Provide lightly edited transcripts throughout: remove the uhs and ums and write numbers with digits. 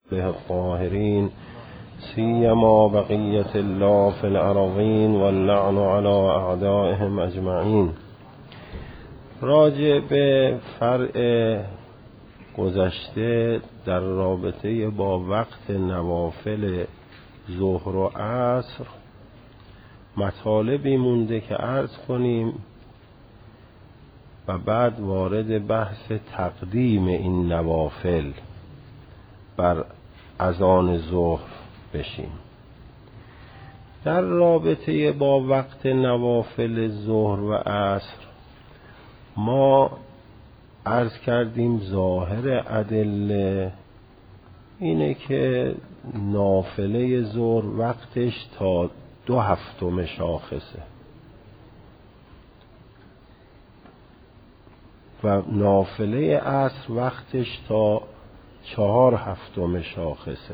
به الطاهرین سیما بقیت الله فی الارضین واللعن علی اعدائهم اجمعین. راجع به فرع گذشته در رابطه با وقت نوافل ظهر و عصر مطالبی مونده که عرض کنیم و بعد وارد بحث تقدیم این نوافل بر اذان ظهر بشیم. در رابطه با وقت نوافل ظهر و عصر ما عرض کردیم ظاهر ادله اینه که نافله ظهر وقتش تا 2/7 شاخصه و نافله عصر وقتش تا 4/7 شاخصه.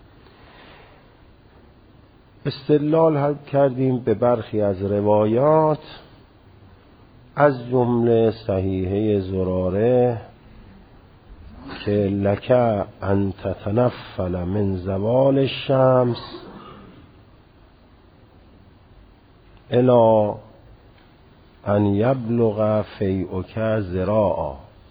استدلال کردیم به برخی از روایات از جمله صحیحه زراره که لک ان تتنفل من زوال الشمس الی ان یبلغ فیئک ذراعا.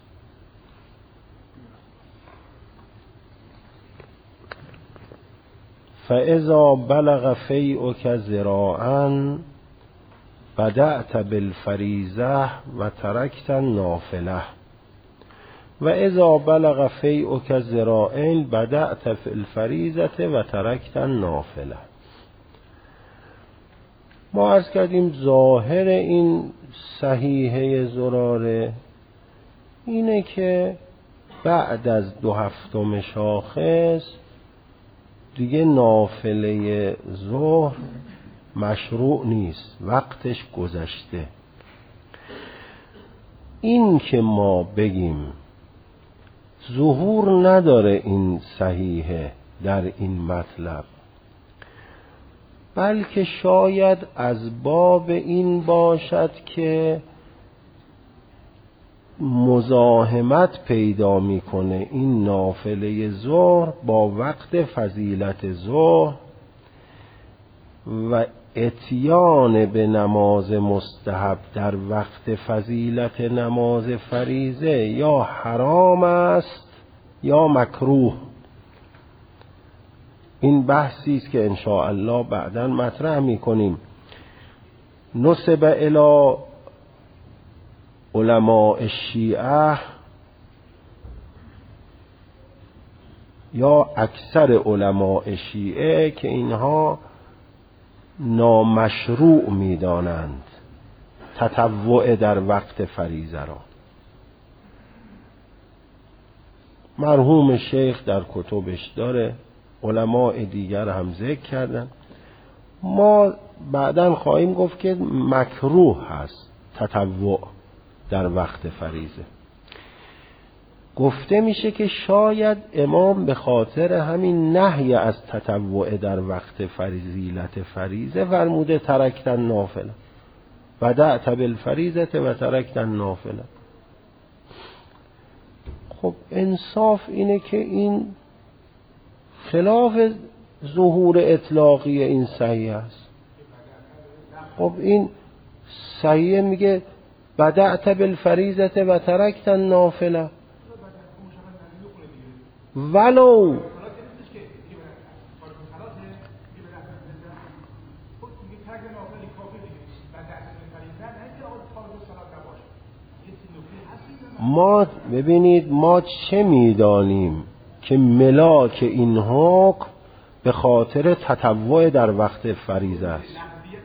فاذا بلغ فیئک ذراعا بدأت بالفریضه و ترکت النافله و اذا بلغ فیئک ذراعین بدأت بالفریضه و ترکت النافله. ما عرض کردیم ظاهر این صحیحه زراره اینه که بعد از 2/7 شاخص دیگه نافله ظهر مشروع نیست، وقتش گذشته. این که ما بگیم ظهور نداره این صحیحه در این مطلب، بلکه شاید از باب این باشد که مزاحمت پیدا میکنه این نافله ظهر با وقت فضیلت ظهر و اتیان به نماز مستحب در وقت فضیلت نماز فریضه یا حرام است یا مکروه. این بحثی است که ان شاء الله بعداً مطرح می‌کنیم. نسب الی علماء الشیعه یا اکثر علماء شیعه که اینها نامشروع می‌دانند تطوع در وقت فریضه را. مرحوم شیخ در کتبش داره، علماء دیگر هم ذکر کردن. ما بعداً خواهیم گفت که مکروه هست تطوع در وقت فریضه. گفته میشه که شاید امام به خاطر همین نهی از تطوع در وقت فضیلت فریضه فرموده ترکتن نافله بدأت بالفریضه و ترکتن نافله. خب انصاف اینه که این خلاف ظهور اطلاقی این صحیح است. خب این صحیح میگه بدأت بالفریضه و ترکت النافله، ولو ما ببینید ما چه میدانیم که ملاک این حکم به خاطر تطوع در وقت فریضه است.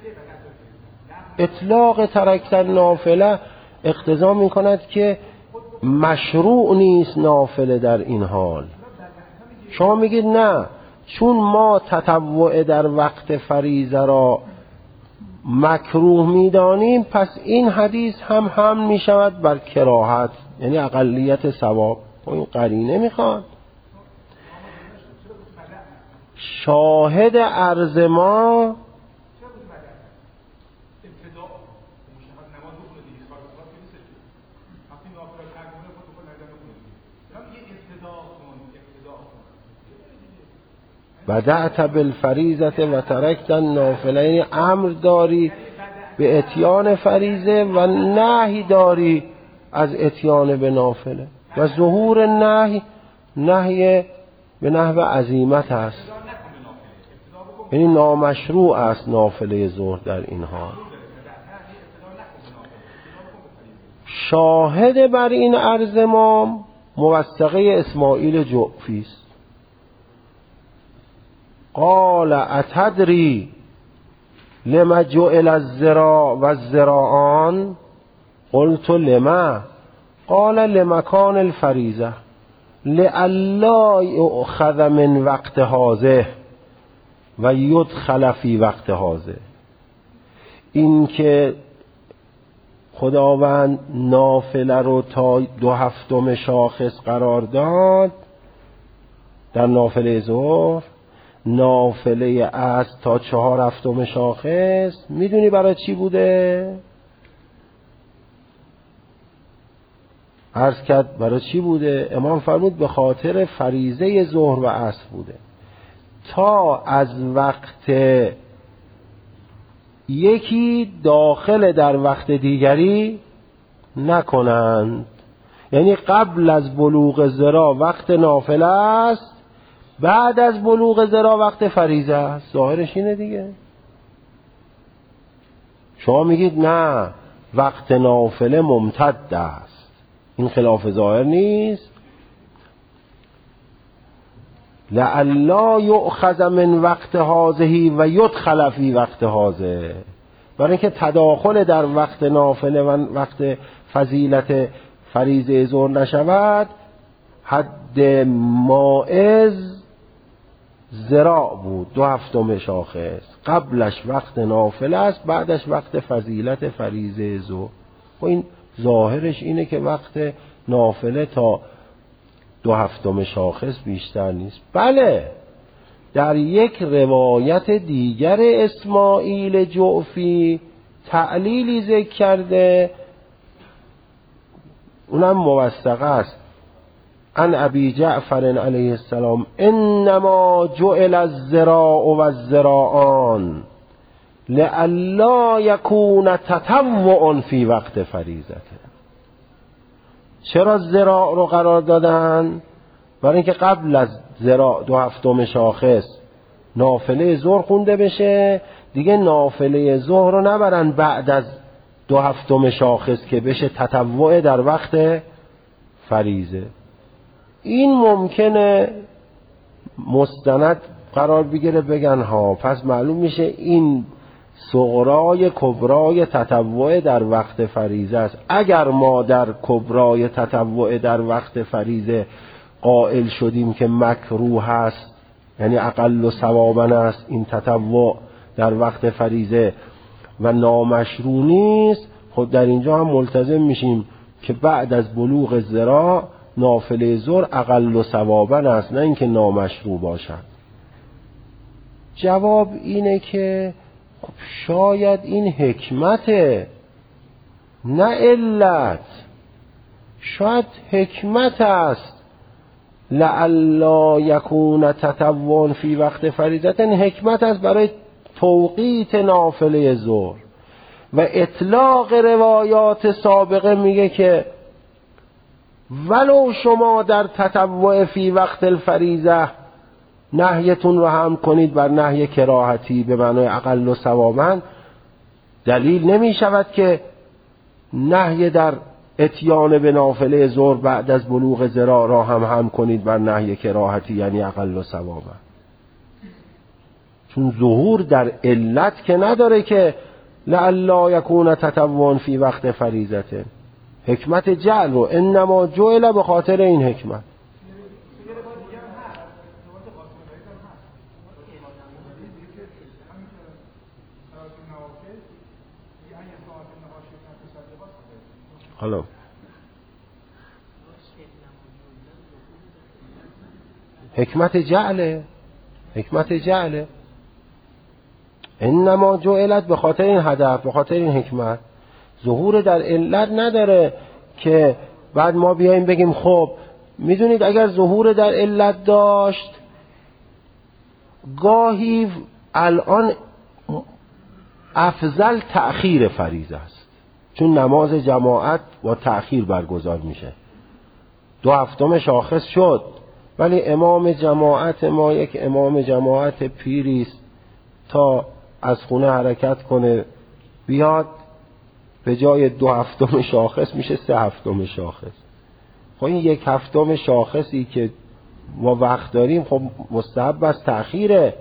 اطلاق ترکتن نافله اقتضا می کند که مشروع نیست نافله در این حال. شما میگید نه، چون ما تطوع در وقت فریضه را مکروه میدانیم پس این حدیث هم می شود بر کراهت، یعنی اقلیت ثواب. این قرینه میخواد. شاهد عرض ما بدأت بالفریضه و ترکت النافله، یعنی امر داری به اتیان فریضه و نهی داری از اتیان به نافله. و ظهور نهی به نحو عزیمت است، یعنی نامشروع است نافله ظهر در این حال. شاهد بر این عرض ما موثقه اسماعیل جعفی است. قال اتدری لما جعل الذراع و الذراعان؟ قلت لما؟ قال لمکان الفریضه لئلا یؤخذ من وقت هذه و یدخل فی وقت هذه. این که خداوند نافله رو تا 2/7 شاخص قرار داد در نافله ظهر، نافله عصر تا 4/7 شاخص، میدونی برای چی بوده؟ عرض کرد برای چی بوده؟ امام فرمود به خاطر فریضه ظهر و عصر بوده، تا از وقت یکی داخل در وقت دیگری نکنند. یعنی قبل از بلوغ ذرا وقت نافله است، بعد از بلوغ ذرا وقت فریضه است. ظاهرش اینه دیگه. شما میگید نه وقت نافله ممتد است، این خلاف ظاهر نیست. لعلا یؤخذ من وقت هذه و یدخل فی وقت هذه، برای اینکه تداخل در وقت نافله و وقت فضیلت فریضه ظهر نشود. حد مائز ذراع بود 2/7 شاخص، قبلش وقت نافله است، بعدش وقت فضیلت فریضه ظهر. و این ظاهرش اینه که وقت نافله تا 2/7 شاخص بیشتر نیست. بله، در یک روایت دیگر اسماعیل جعفی تعلیلی ذکر کرده، اونم موثق است. عن ابی جعفر علیه السلام انما جعل الذراع و الذراعان لئلا یکون تطوع فی وقت فریضته. چرا ذراع رو قرار دادن؟ برای اینکه قبل از ذراع 2/7 شاخص نافله ظهر خونده بشه، دیگه نافله ظهر رو نبرن بعد از 2/7 شاخص که بشه تطوع در وقت فریضه. این ممکنه مستند قرار بگیره، بگن ها پس معلوم میشه این صغرای کبرای تطوع در وقت فریضه است. اگر ما در کبرای تطوع در وقت فریضه قائل شدیم که مکروه است، یعنی اقل و ثوابا است این تطوع در وقت فریضه و نامشروع نیست، خود در اینجا هم ملتزم میشیم که بعد از بلوغ ذراع نافله ظهر اقل و ثوابا است، نه اینکه نامشروع باشد. جواب اینه که شاید این حکمته نه علت، شاید حکمت است. لعلا یکون تطوع فی وقت فریضه، حکمت است برای توقیت نافله ظهر. و اطلاق روایات سابقه میگه که ولو شما در تطوع فی وقت الفریضه نهیتون رو هم کنید بر نهی کراهتی به معنای اقل و ثوابا، دلیل نمی شود که نهی در اتیان به نافله ظهر بعد از بلوغ ذراع را هم کنید بر نهی کراهتی یعنی اقل و ثوابا. چون ظهور در علت که نداره که لعلا یکون تطوع فی وقت فریضته. حکمت جعل رو انما جعل به خاطر این حکمت. حالا حکمت جعله انما جعلت به خاطر این هدف، به خاطر این حکمت. ظهور در علت نداره که بعد ما بیاییم بگیم خب میدونید اگر ظهور در علت داشت گاهی الان افضل تأخیر فریضه است، چون نماز جماعت با تأخیر برگزار میشه. 2/7 شاخص شد، ولی امام جماعت ما یک امام جماعت پیریست، تا از خونه حرکت کنه بیاد به جای 2/7 شاخص میشه 3/7 شاخص. خب این 1/7 شاخصی که ما وقت داریم خب مستحب است تأخیر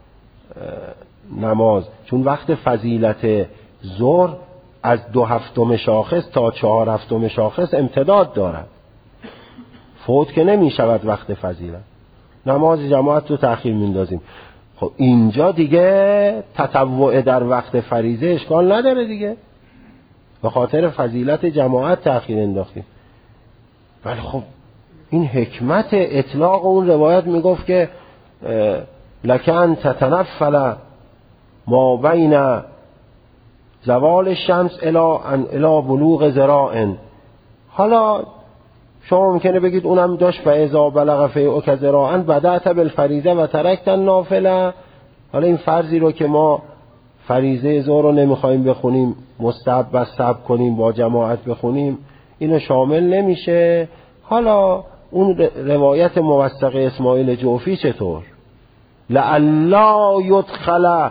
نماز، چون وقت فضیلت ظهر از 2/7 شاخص تا 4/7 شاخص امتداد دارد، فوت که نمی شود وقت فضیلت. نماز جماعت رو تأخیر میندازیم. خب اینجا دیگه تطوع در وقت فریضه اشکال نداره دیگه، به خاطر فضیلت جماعت تأخیر انداختیم. ولی خب این حکمت اطلاق اون روایت میگفت که لکن تتنفل ما بین زوال الشمس الی بلوغ ذراع. حالا شما ممکنه بگید اونم داشت فاذا بلغ فیئک ذراعا بدأت بالفریضه و ترکت النافله. حالا این فرضی رو که ما فریضه ظهر رو نمیخوایم بخونیم، مستحب بس صبر کنیم با جماعت بخونیم، اینو شامل نمیشه. حالا اون روایت موثق اسماعیل جوفی چطور؟ لعلا یدخل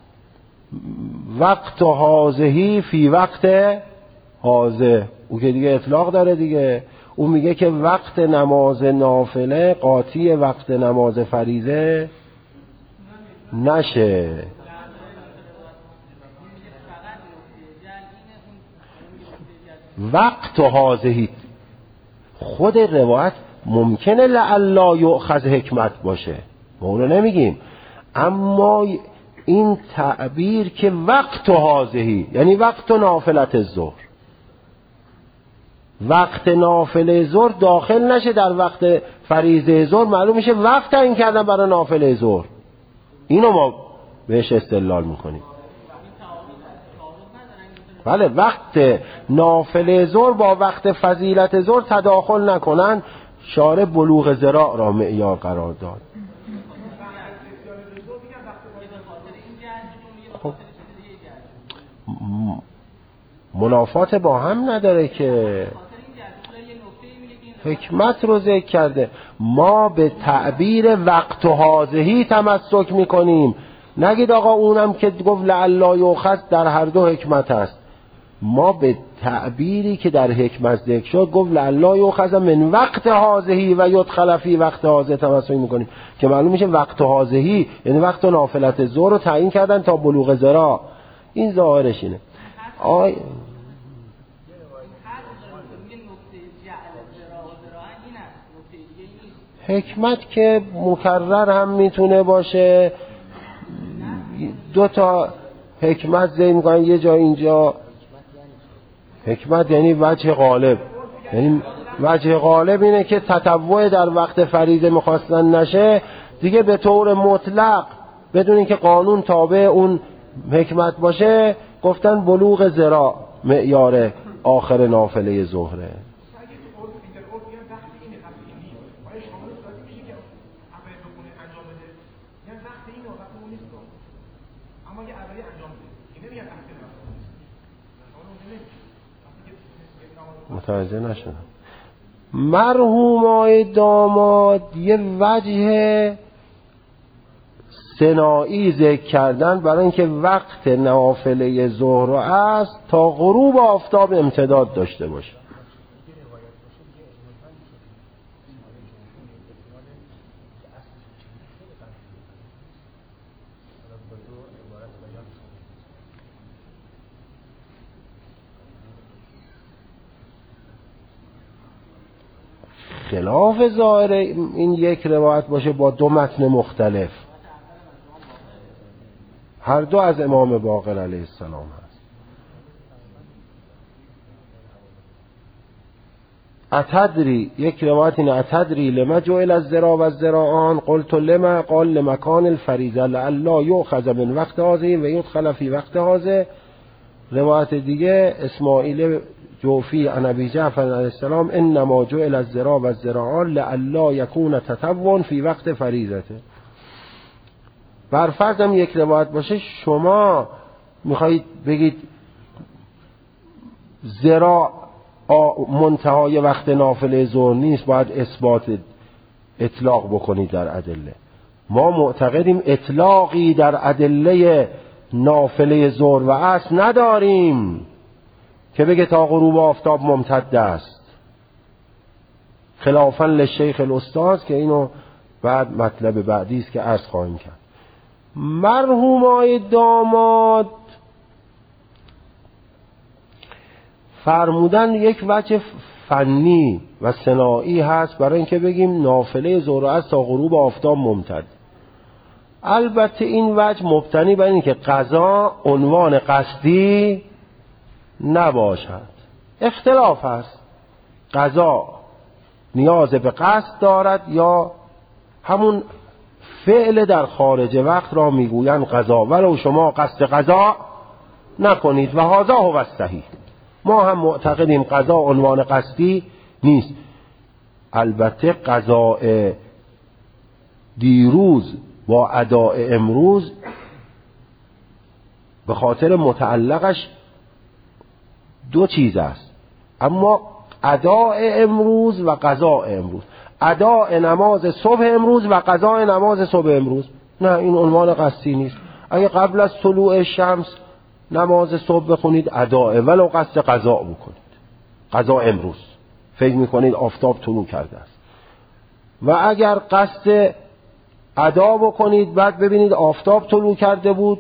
وقت حاضهی فی وقت حاضه. او که دیگه اطلاق داره دیگه، او میگه که وقت نماز نافله قاطی وقت نماز فریضه نشه. وقت حاضهی خود روایت ممکنه لعلا یؤخذ حکمت باشه، ما اونو نمیگیم، اما این تعبیر که وقت حاضهی یعنی وقت نافلت الظهر، وقت نافله ظهر داخل نشه در وقت فریضه ظهر، معلوم میشه وقت تعیین کردن برای نافله ظهر. اینو ما بهش استدلال میکنیم. بله، وقت نافله ظهر با وقت فضیلت ظهر تداخل نکنن، شارع بلوغ ذراع را معیار قرار داد. خب منافات با هم نداره که، حکمت رو ذکر کرده. ما به تعبیر وقت حاضهی تمسک میکنیم، نگید آقا اونم که گفت لعلا یؤخذ در هر دو حکمت است. ما به تعبیری که در حکمت ذکر شد گفت لعلا یؤخذ من وقت حاضهی و یدخل فی وقت حاضه تمسک میکنیم، که معلوم میشه وقت حاضهی یعنی وقت نافلت ظهر رو تعیین کردن تا بلوغ ذراع. این ظاهرش اینه. حکمت که مکرر هم میتونه باشه، دو تا حکمت ذکر میکنن یه جا اینجا. حکمت یعنی وجه غالب، یعنی وجه غالب اینه که تطوع در وقت فریضه میخواستن نشه دیگه، به طور مطلق بدون اینکه قانون تابع اون حکمت باشه گفتن بلوغ ذراع معیار آخر نافله ظهره. متوجه نشدم. مرحومای داماد یه وجه سنایی ذکر کردن برای اینکه وقت نافله ظهر است تا غروب آفتاب امتداد داشته باشه. خلاف ظاهر این یک روایت باشه با دو متن مختلف، هر دو از امام باقر علیه السلام هست. اتدری، یک روایت اینه اتدری لما جعل الذراع و الذراعان قلت لما قال لمکان الفریضه لعلا یؤخذ من وقت هذه و یدخل فی وقت هذه. روایت دیگه اسماعیل جوفی عن ابی جعفر علیه السلام انما جعل الذراع و الذراعان لعلا یکون تطوع فی وقت فریضته. برفرض هم یک روایت باشه، شما میخواید بگید زرا منتهای وقت نافله ظهر نیست، باید اثبات اطلاق بکنید در ادله. ما معتقدیم اطلاقی در ادله نافله ظهر و عصر نداریم که بگه تا غروب آفتاب ممتد است، خلافاً للشیخ الاستاذ که اینو بعد مطلب بعدی است که عرض خواهیم کرد. مرحوم آقای داماد فرمودن یک وجه فنی و صناعی هست برای اینکه بگیم نافله ظهر و عصر تا غروب آفتاب ممتد. البته این وجه مبتنی بر اینکه قضا عنوان قصدی نباشد. اختلاف هست، قضا نیاز به قصد دارد یا همون فعل در خارج وقت را میگویند قضا، ولو شما قصد قضا نکنید و هذا هو الصحیح. ما هم معتقدیم قضا عنوان قصدی نیست. البته قضاء دیروز با اداء امروز به خاطر متعلقش دو چیز است، اما اداء امروز و قضاء امروز، اداء نماز صبح امروز و قضاء نماز صبح امروز، نه این عنوان قصدی نیست. اگه قبل از طلوع شمس نماز صبح بخونید اداء، ولو قصد قضاء بکنید، قضاء امروز فکر میکنید آفتاب طلوع کرده است، و اگر قصد ادا بکنید بعد ببینید آفتاب طلوع کرده بود،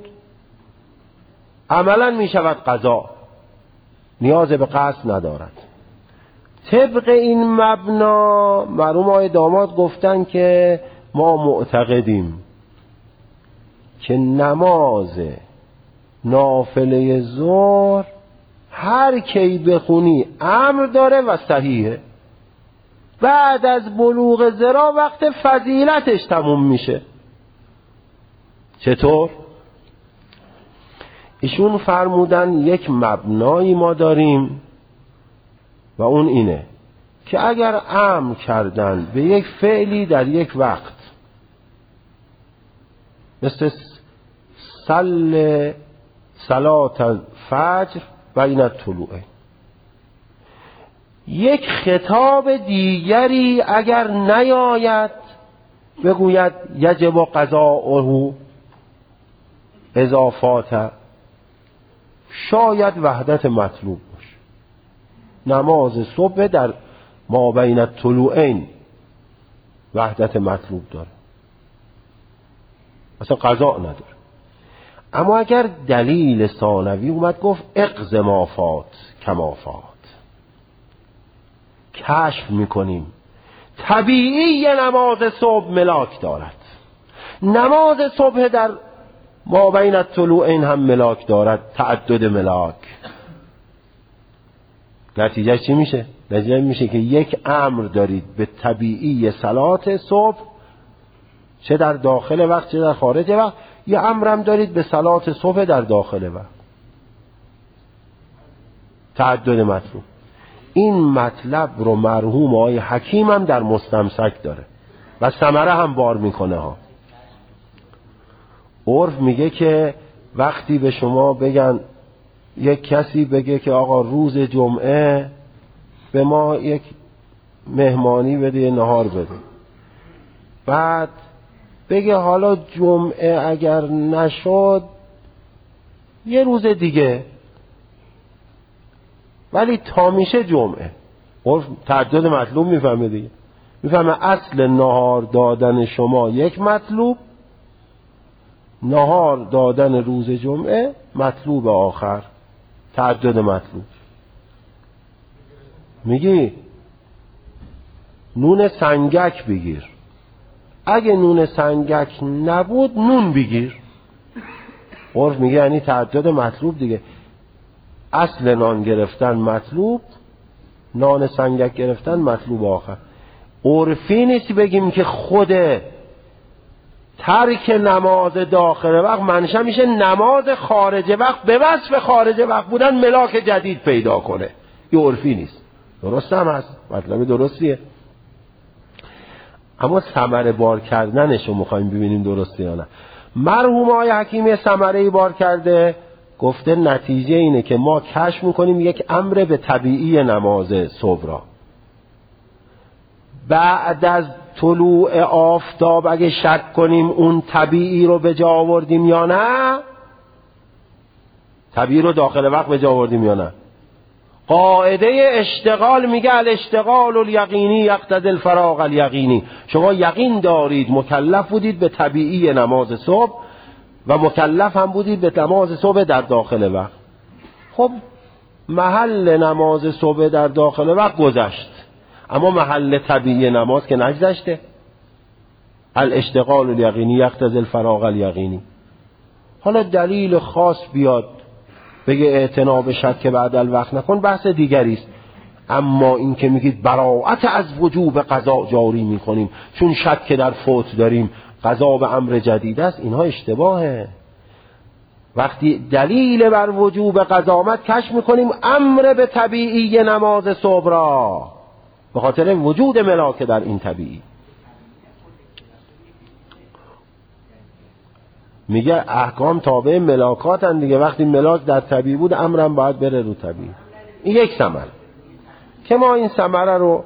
عملا میشود قضا، نیاز به قصد ندارد. طبق این مبنا مرحوم آقای داماد گفتن که ما معتقدیم که نماز نافله ظهر هر کی بخونی امر داره و صحیحه، بعد از بلوغ ذرا وقت فضیلتش تموم میشه. چطور؟ ایشون فرمودن یک مبنایی ما داریم و اون اینه که اگر امر کردن به یک فعلی در یک وقت، مثل صلات الفجر بین الطلوع، یک خطاب دیگری اگر نیاید بگوید یجب قضاؤه اضافات، شاید وحدت مطلوب باشه. نماز صبح در ما بین الطلوعین وحدت مطلوب داره، اصلا قضا نداره. اما اگر دلیل ثانوی اومد گفت اقض ما فات کما فات، کشف میکنیم طبیعی نماز صبح ملاک دارد، نماز صبح در ما بین الطلوعین هم ملاک دارد، تعدد ملاک. نتیجه چی میشه؟ نتیجه میشه که یک امر دارید به طبیعی صلات صبح، چه در داخل وقت چه در خارج وقت، یه امرم دارید به صلات صبح در داخل وقت، تعدد مطلوب. این مطلب رو مرحوم آقای حکیم هم در مستمسک داره و ثمره هم بار میکنه ها. عرف میگه که وقتی به شما بگن، یک کسی بگه که آقا روز جمعه به ما یک مهمانی بده، یه نهار بده، بعد بگه حالا جمعه اگر نشد یه روز دیگه، ولی تا میشه جمعه، عرف تعدد مطلوب میفهمه دیگه، میفهمه اصل نهار دادن شما یک مطلوب، نهار دادن روز جمعه مطلوب آخر، تعدد مطلوب. میگی نون سنگک بگیر، اگه نون سنگک نبود نون بگیر، عرف میگه یعنی تعدد مطلوب دیگه. اصل نان گرفتن مطلوب، نان سنگک گرفتن مطلوب آخر. عرفی نیست بگیم که خود ترک نماز داخل وقت منشأ میشه نماز خارج وقت به وصف خارج وقت بودن ملاک جدید پیدا کنه. یه عرفی نیست. درست هم هست، مطلب درستیه، اما ثمره بار کردنش رو میخوایم ببینیم درسته یا نه. مرحوم آقای حکیمی ثمره‌ای بار کرده، گفته نتیجه اینه که ما کشف میکنیم یک امر به طبیعی نماز صبح را بعد از طلوع آفتاب اگه شک کنیم اون طبیعی رو به جا آوردیم یا نه، طبیعی رو داخل وقت به جا آوردیم یا نه. قاعده اشتغال میگه الاشتغال الیقینی یقتضی الفراغ الیقینی. شما یقین دارید مکلف بودید به طبیعی نماز صبح و مکلف هم بودید به نماز صبح در داخل وقت. خب محل نماز صبح در داخل وقت گذشت، اما محل طبیعی نماز که نگذشته. الاشتغال الیقینی یقتضی الفراغ الیقینی. حالا دلیل خاص بیاد بگه اعتنا به شک بعد الوقت نکن، بحث دیگری است. اما این که میگید براءت از وجوب قضا جاری میکنیم چون شک در فوت داریم، قضا به امر جدید است، اینها اشتباهه. وقتی دلیل بر وجوب قضا آمد کشف میکنیم امر به طبیعی نماز صبح را، به خاطر وجود ملاک در این طبیعی. میگه احکام تابع ملاکاتن دیگه، وقتی ملاک در طبیعی بود امرم باید بره رو طبیعی. این یک ثمره که ما این ثمره رو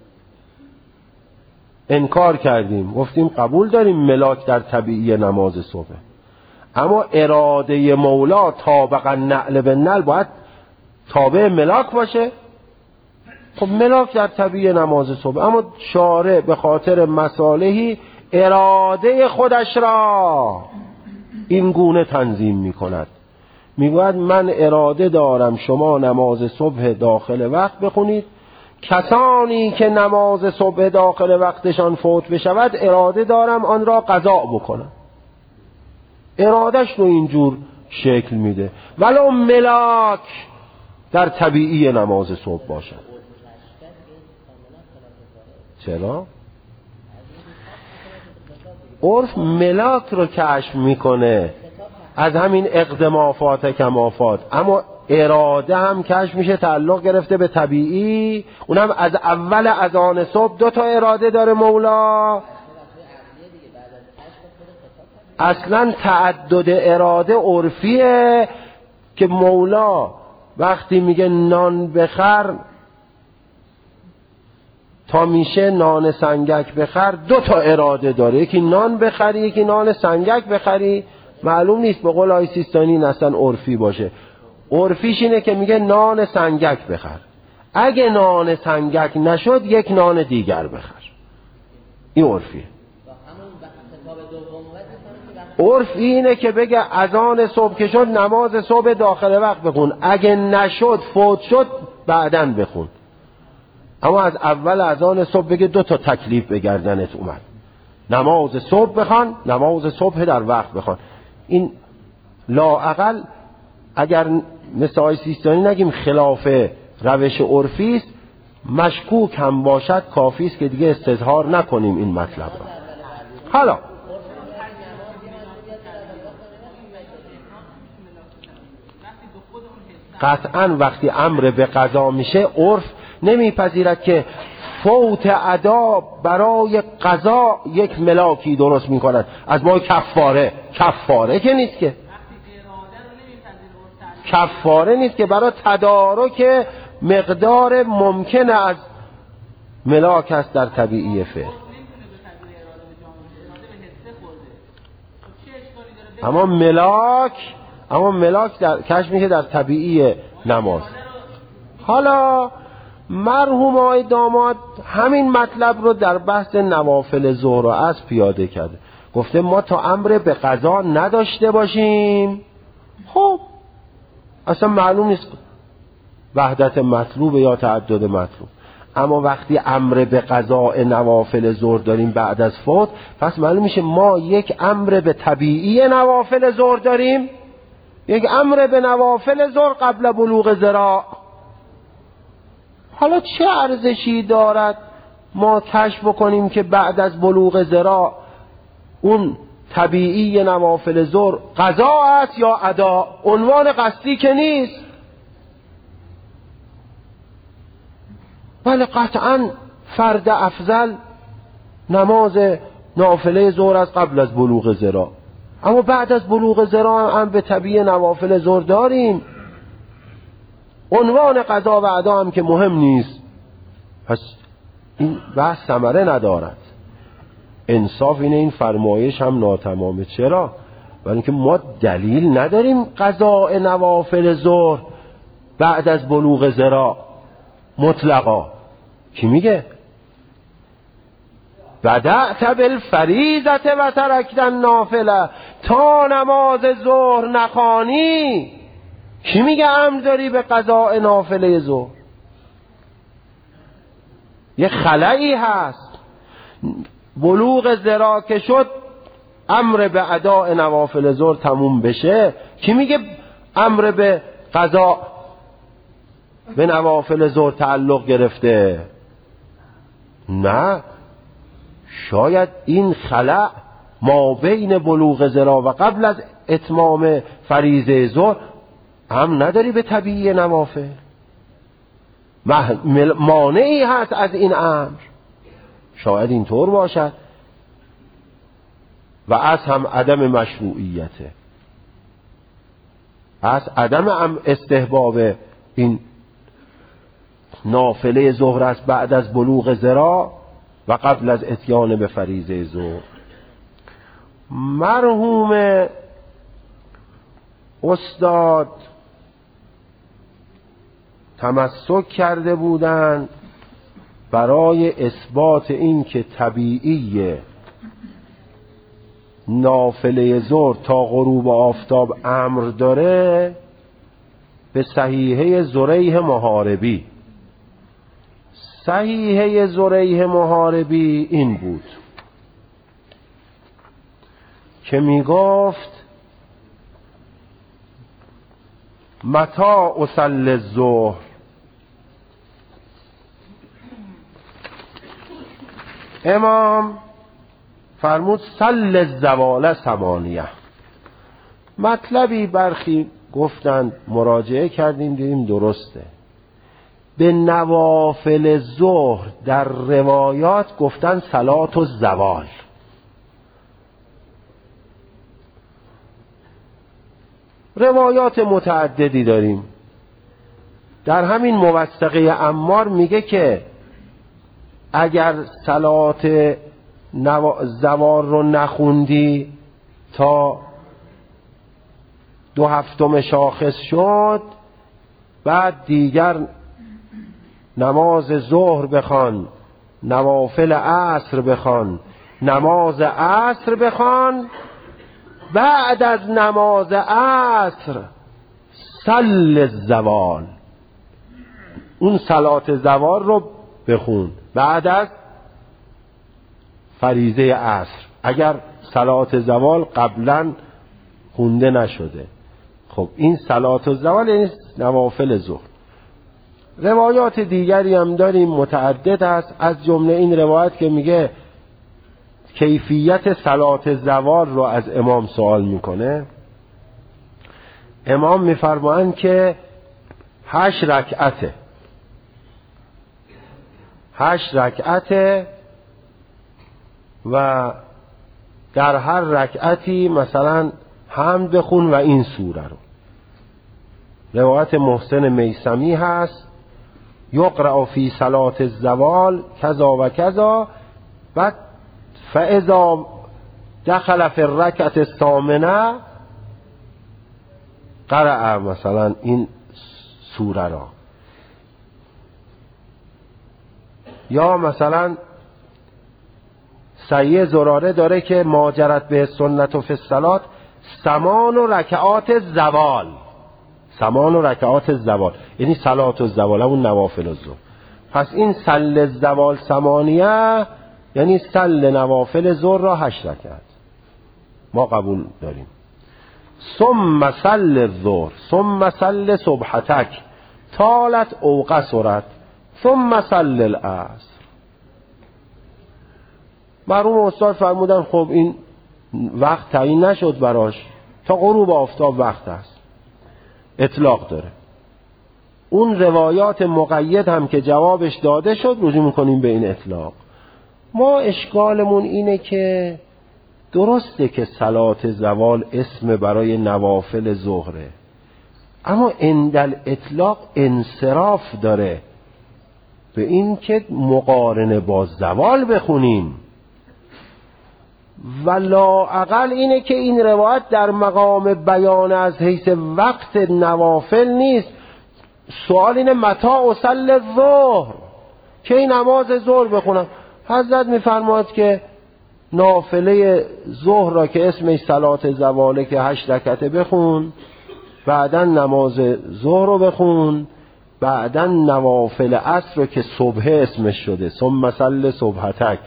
انکار کردیم، گفتیم قبول داریم ملاک در طبیعی نماز صبح، اما اراده مولا طابق النعل بالنعل باید تابع ملاک باشه. خب ملاک در طبیعی نماز صبح، اما شارع به خاطر مصالحی اراده خودش را این گونه تنظیم می کند. می گوید من اراده دارم شما نماز صبح داخل وقت بخونید، کسانی که نماز صبح داخل وقتشان فوت بشود اراده دارم آن را قضا بکنم. ارادش رو اینجور شکل میده، ولو ملاک در طبیعی نماز صبح باشد. چرا؟ عرف ملاک رو کشف میکنه از همین اقدمافات کمافات، اما اراده هم کشف میشه تعلق گرفته به طبیعی، اونم از اول اذان صبح 2 اراده داره مولا. اصلا تعدد اراده عرفیه که مولا وقتی میگه نان بخر تا میشه نان سنگک بخر 2 اراده داره، یکی نان بخری یکی نان سنگک بخری. معلوم نیست به قول آقای سیستانی اصلا عرفی باشه. عرفیش اینه که میگه نان سنگک بخر، اگه نان سنگک نشد یک نان دیگر بخر. این عرفیه. عرف اینه که بگه اذان صبح که شد نماز صبح داخل وقت بخون، اگه نشد فوت شد بعدن بخون. اما از اول اذان صبح بگه 2 تکلیف به گردنت اومد، نماز صبح بخوان، نماز صبح در وقت بخوان. این لااقل اگر مثل آقای سیستانی نگیم خلاف روش عرفی است، مشکوک هم باشد کافی است که دیگه استظهار نکنیم این مطلب را. حالا قطعا وقتی امر به قضا میشه عرف نمیپذیرد که فوت ادا برای قضا یک ملاکی درست میکنند از ما کفاره که نیست، که کفاره نیست که برای تدارک مقدار ممکن از ملاک است در طبیعی فعل. اما ملاک در کشف میشه در طبیعی نماز. حالا مرحوم آقای داماد همین مطلب رو در بحث نوافل ظهر و عصر پیاده کرده، گفته ما تا امر به قضا نداشته باشیم خب اصلا معلوم نیست وحدت مطلوب یا تعدد مطلوب، اما وقتی امر به قضاء نوافل ظهر داریم بعد از فوت، پس معلوم میشه ما یک امر به طبیعی نوافل ظهر داریم، یک امر به نوافل ظهر قبل بلوغ ذراع. حالا چه ارزشی دارد ما کشف بکنیم که بعد از بلوغ ذراع اون طبیعی نوافل ظهر قضا است یا ادا؟ عنوان قصدی که نیست. ولی قطعا فرد افضل نماز نافله ظهر از قبل از بلوغ ذراع، اما بعد از بلوغ ذرا هم به طبیعه نوافل ظهر داریم. عنوان قضا و ادا هم که مهم نیست، پس این بحث ثمره ندارد. انصاف اینه این فرمایش هم ناتمامه. چرا؟ برای اینکه ما دلیل نداریم قضاء نوافل ظهر بعد از بلوغ ذرا مطلقا. کی میگه؟ بدأت بالفریضة و ترکت النافله، تا نماز ظهر نخوانی. کی میگه امر داری به قضاء نافله ظهر؟ یه خلایی هست. بلوغ ذرا که شد امر به اداء نوافل ظهر تموم بشه. کی میگه امر به قضاء به نوافل ظهر تعلق گرفته؟ نه، شاید این خلأ ما بین بلوغ ذرا و قبل از اتمام فریضه ظهر هم نداری به طبیعی نوافل. مانعی هست از این امر. شاید اینطور باشد. و از هم عدم مشروعیته، از عدم استحباب این نافله ظهر است بعد از بلوغ ذرا و قبل از اتیان به فریضه ظهر. مرحوم استاد تمسک کرده بودند برای اثبات این که طبیعی نافله ظهر تا غروب آفتاب امر داره به صحیحه زریح محاربی. صحیحه زریح محاربی این بود که می گفت متى اصلی الظهر، امام فرمود صل الزوال ثمانیه. مطلبی برخی گفتند، مراجعه کردیم دیدیم درسته. به نوافل ظهر در روایات گفتن صلات الزوال. روایات متعددی داریم. در همین موثقه عمار میگه که اگر صلات زوال رو نخوندی تا 2/7 شاخص شد، بعد دیگر نماز ظهر بخوان، نوافل عصر بخوان، نماز عصر بخوان، بعد از نماز عصر صل الزوال، اون صلات زوال رو بخون بعد از فریضه عصر اگر صلات زوال قبلا خونده نشده. خب این صلات زوال یعنی نوافل ظهر. روایات دیگری هم داریم متعدد است، از جمله این روایت که میگه کیفیت صلات زوال رو از امام سوال میکنه. امام میفرمایند که 8 رکعته، 8 رکعته و در هر رکعتی مثلا حمد بخون و این سوره رو. روایت محسن میثمی هست یقرأ فی صلات الزوال کذا و کذا، بعد فاذا دخل فی الرکعة الثامنه قرأ مثلا این سوره را. یا مثلا صحیح زراره داره که ماجرت به سنت و فی الصلات 8 رکعات الزوال، 8 رکعات الزوال یعنی صلات الزوال همون نوافل الظهر. پس این صل الزوال 8 یعنی صل نوافل ظهر را 8 رکعت ما قبول داریم. ثم صل الظهر ثم صل صبحتک طالت او قصرت ثم صل العصر. مرحوم استاد فرمودن خب این وقت تعیین نشد براش، تا غروب آفتاب وقت است، اطلاق داره. اون روایات مقید هم که جوابش داده شد رجوع میکنیم به این اطلاق. ما اشکالمون اینه که درسته که صلات زوال اسم برای نوافل ظهره، اما عند اطلاق انصراف داره به این که مقارنه با زوال بخونیم و لااقل اینه که این روایت در مقام بیان از حیث وقت نوافل نیست. سوال اینه متى اصلی الظهر، که این نماز ظهر بخونم. حضرت میفرماد که نافله ظهر را که اسمش صلات زواله که 8 رکعته بخون، بعدا نماز ظهر رو بخون، بعدا نوافل عصر رو که صبح اسمش شده ثم صل صبحتک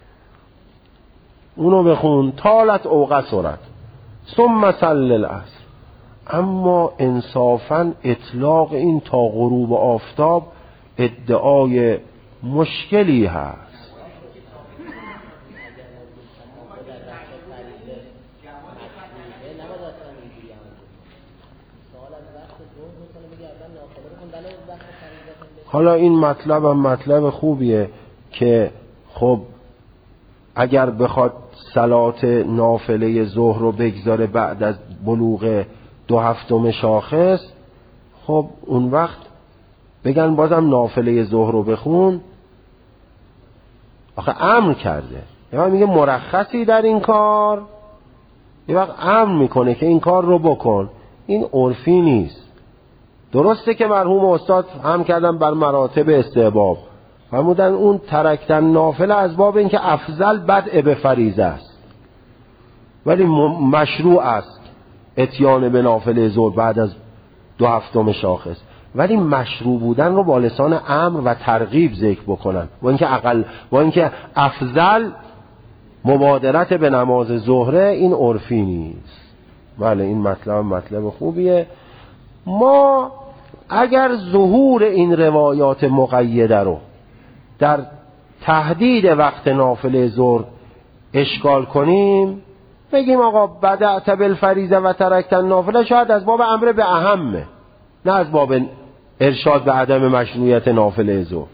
اونو بخون طالت او قصرت ثم صل العصر. اما انصافا اطلاق این تا غروب آفتاب ادعای مشکلی هست. حالا این مطلب هم مطلب خوبیه که خب اگر بخواد صلات نافله ظهر رو بگذاره بعد از بلوغ 2/7 شاخص، خب اون وقت بگن بازم نافله ظهر رو بخون. آخه امر کرده، یه وقت میگه مرخصی در این کار، یه وقت امر میکنه که این کار رو بکن. این عرفی نیست. درسته که مرحوم استاد هم کردن بر مراتب استحباب، فرمودن اون ترکتن نافله از باب این که افضل بدء به فریضه است، ولی مشروع است اتیان به نافله ظهر بعد از 2/7 شاخص، ولی مشروع بودن رو با لسان امر و ترغیب ذکر بکنن، با اینکه افضل مبادرت به نماز ظهره، این عرفی نیست. بله این مطلب خوبیه. ما اگر ظهور این روایات مقیده رو در تحدید وقت نافله ظهر اشکال کنیم، بگیم آقا بدأت بالفریضه و ترکت النافله، شاید از باب امر به اهمه، نه از باب ارشاد به عدم مشروعیت نافله ظهر.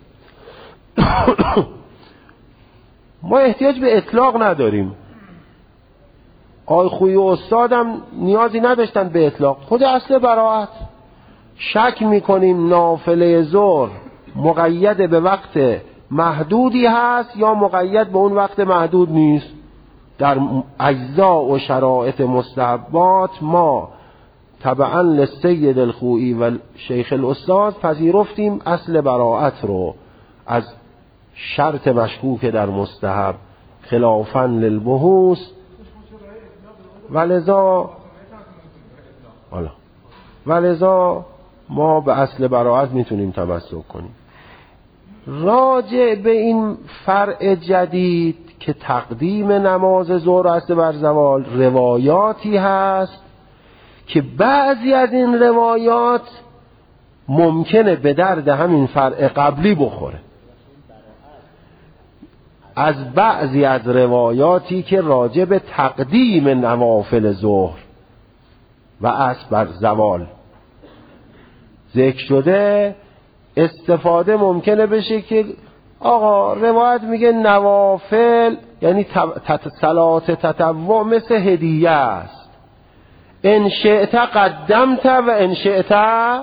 ما احتیاج به اطلاق نداریم. آقای خویی و استادم نیازی نداشتن به اطلاق، خود اصل براءت. شک میکنیم نافله ظهر مقید به وقت محدودی هست یا مقید به اون وقت محدود نیست. در اجزاء و شرایط مستحبات ما تبعا للسید الخویی و شیخ الاستاد پذیرفتیم اصل براءت رو از شرط مشکوک در مستحب خلافا للبحوث، ولذا ما به اصل براءت میتونیم تمسک کنیم. راجع به این فرع جدید که تقدیم نماز ظهر است بر زوال، روایاتی هست که بعضی از این روایات ممکنه به درد همین فرع قبلی بخوره. از بعضی از روایاتی که راجع به تقدیم نوافل ظهر و عصر بر زوال ذکر شده استفاده ممکنه بشه که آقا روایت میگه نوافل یعنی صلات تطوع مثل هدیه است، ان شئت قدمت و ان شئت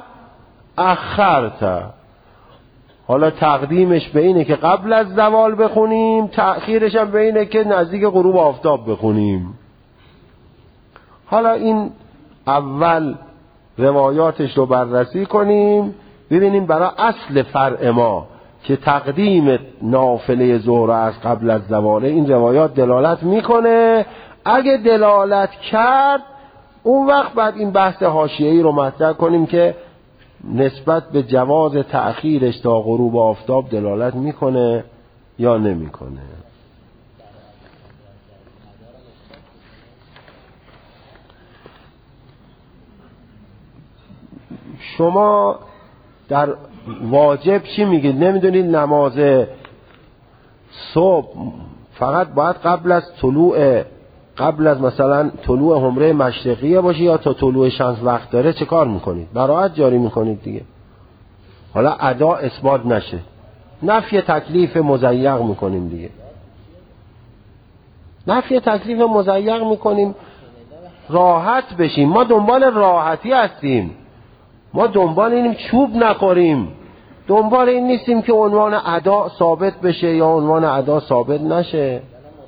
اخرت. حالا تقدیمش به اینه که قبل از زوال بخونیم، تأخیرش هم به اینه که نزدیک غروب آفتاب بخونیم. حالا این اول روایاتش رو بررسی کنیم، ببینیم برای اصل فرع ما که تقدیم نافله ظهر از قبل از زوال این روایات دلالت میکنه. اگه دلالت کرد اون وقت بعد این بحث حاشیه‌ای رو مطرح کنیم که نسبت به جواز تأخیرش تا غروب آفتاب دلالت میکنه یا نمیکنه. شما در واجب چی میگید؟ نمیدونید نماز صبح فقط باید قبل از مثلا طلوع حمره مشرقیه باشه یا تا طلوع شمس وقت داره؟ چه کار میکنید؟ براءت جاری میکنید دیگه. حالا ادا اثبات نشه، نفی تکلیف مضیق میکنیم دیگه. نفی تکلیف مضیق میکنیم راحت بشیم. ما دنبال راحتی هستیم، ما دنبال اینیم چوب نخوریم، دنبال این نیستیم که عنوان ادا ثابت بشه یا عنوان ادا ثابت نشه.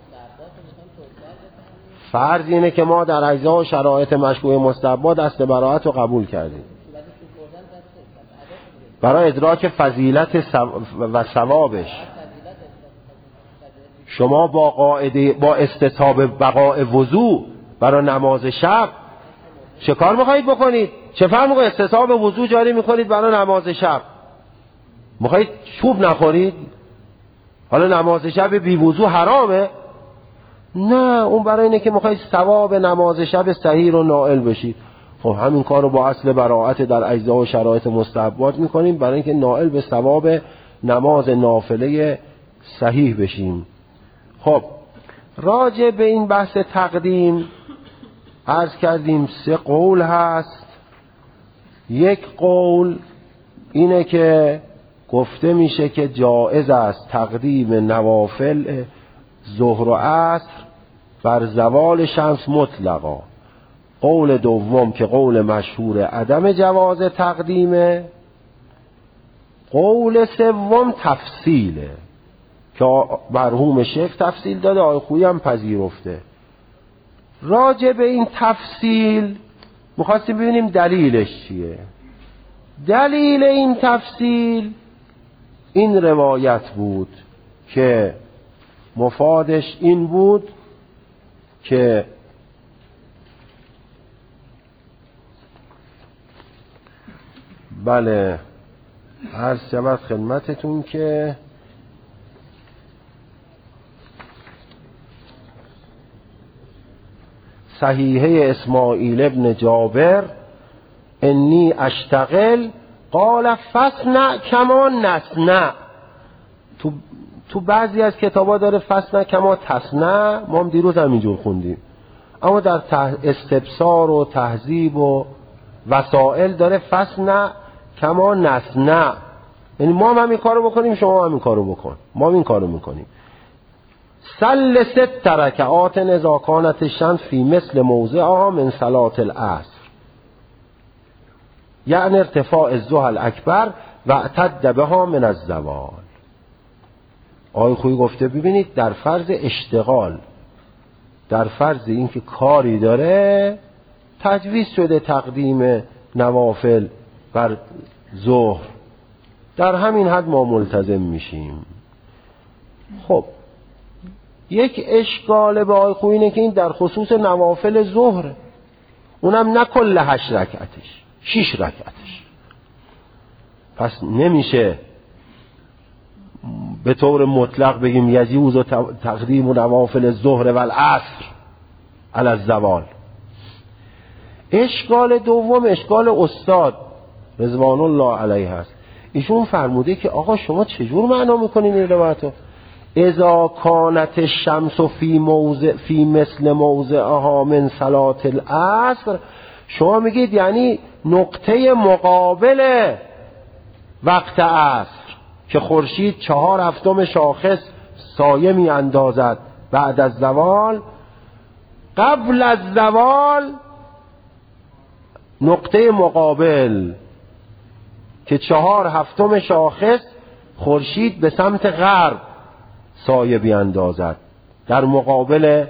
فرض اینه که ما در اجزا و شرایط مشروع مستحبات دست براءت رو قبول کردیم برای ادراک فضیلت و ثوابش. شما با استطاب بقاء وضو برای نماز شب چه کار میخواهید بکنید؟ چه فرق میکنه استطاب وضو جاری میکنید برای نماز شب؟ میخواهید چوب نخورید؟ حالا نماز شب بی وضو حرامه؟ نه، اون برای اینه که میخواهید ثواب نماز شب صحیح رو نائل بشید. خب همین کار رو با اصل براءت در اجزا و شرایط مستحبات میکنیم برای اینکه نائل به ثواب نماز نافله صحیح بشیم. خب راجع به این بحث تقدیم عرض کردیم 3 قول هست. یک قول اینه که گفته میشه که جایز است تقدیم نوافل ظهر و عصر بر زوال شمس مطلقا. قول دوم که قول مشهور عدم جواز تقدیمه. قول سوم تفصیله که مرحوم شیخ تفصیل داده، آقای خویی هم پذیرفته. راجع به این تفصیل می‌خواستیم ببینیم دلیلش چیه. دلیل این تفصیل این روایت بود که مفادش این بود که بله عرض شود خدمتتون که صحیحه اسماعیل ابن جابر انی اشتغل قال فصنع کما نصنع. تو بعضی از کتابا داره فصنع کما تصنع، ما هم دیروز همینجور خوندیم، اما در استبصار و تهذیب و وسائل داره فصنع کما نصنع، یعنی ما هم همین کارو بکنیم شما هم همین کارو بکن، ما هم این کارو میکنیم. صل 6 رکعات اذا کانت الشمس فی مثل موضعها من صلاة العصر، یعنی ارتفاع الضحى الاکبر و اعتد بها من الزوال. آقای خویی گفته ببینید در فرض اشتغال، در فرض اینکه کاری داره تجویز شده تقدیم نوافل بر ظهر، در همین حد ما ملتزم میشیم. خب یک اشکال به آقای خویی اینه که این در خصوص نوافل ظهر، اونم نه کل 8 رکعتش، 6 رکعتش. پس نمیشه به طور مطلق بگیم یجوز تقدیم نوافل الظهر و العصر علی الزوال. اشکال دوم اشکال استاد رضوان الله علیه هست. ایشون فرموده که آقا شما چجور معنا میکنین این روایتو؟ اذا کانت الشمس فی مثل موضعها من صلاة العصر، شما میگید یعنی نقطه مقابل وقت عصر که خورشید 4/7 شاخص سایه می اندازد بعد از زوال، قبل از زوال نقطه مقابل که 4/7 شاخص خورشید به سمت غرب سایه بیاندازد در مقابل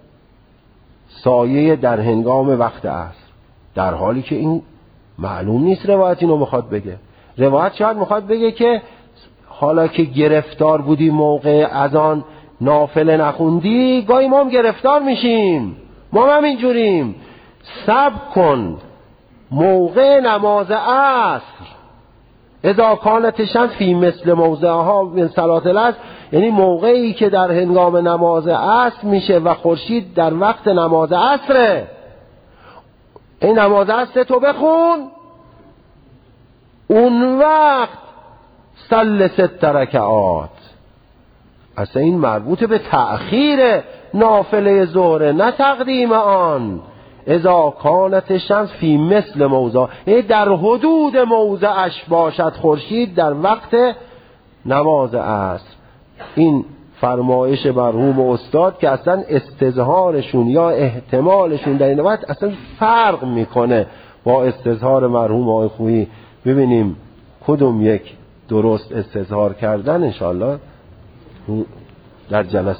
سایه در هنگام وقت عصر، در حالی که این معلوم نیست روایت اینو میخواد بگه. روایت شاید میخواد بگه که حالا که گرفتار بودی موقع اذان نافله نخوندی، گاهی ما هم گرفتار میشیم، ما هم اینجوریم، صبر کن موقع نماز عصر اذا کانت الشمس فی مثل موضعها من صلاة العصر، یعنی موقعی که در هنگام نماز عصر میشه و خورشید در وقت نماز عصره، این نماز عصر تو بخون، اون وقت صل 6 رکعات. اصلا این مربوط به تأخیر نافله ظهر نه تقدیم آن. اذا کانت الشمس فی مثل موضع، یعنی در حدود موضعش باشد خورشید در وقت نماز عصر. این فرمایش مرحوم استاد که اصلا استظهارشون یا احتمالشون در این وقت اصلا فرق میکنه با استظهار مرحوم آقای خویی. ببینیم کدوم یک درست استظهار کردن. انشاءالله در جلسه